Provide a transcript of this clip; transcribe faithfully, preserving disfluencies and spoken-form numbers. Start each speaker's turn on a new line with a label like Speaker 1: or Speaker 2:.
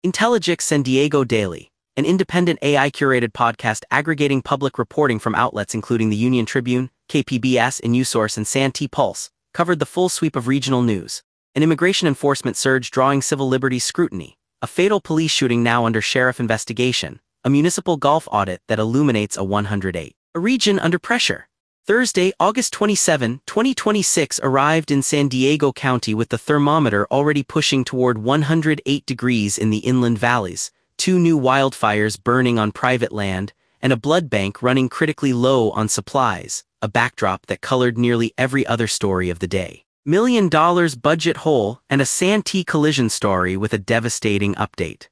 Speaker 1: Intelligix San Diego Daily, an independent A I-curated podcast aggregating public reporting from outlets including the Union Tribune, K P B S, NewSource, and Santee Pulse, covered the full sweep of regional news. An immigration enforcement surge drawing civil liberties scrutiny, a fatal police shooting now under sheriff investigation, a municipal golf audit that illuminates a one hundred eight. A region under pressure. Thursday, August twenty-seventh, twenty twenty-six arrived in San Diego County with the thermometer already pushing toward one hundred eight degrees in the inland valleys, two new wildfires burning on private land, and a blood bank running critically low on supplies, a backdrop that colored nearly every other story of the day. Million dollars budget hole and a Santee collision story with a devastating update.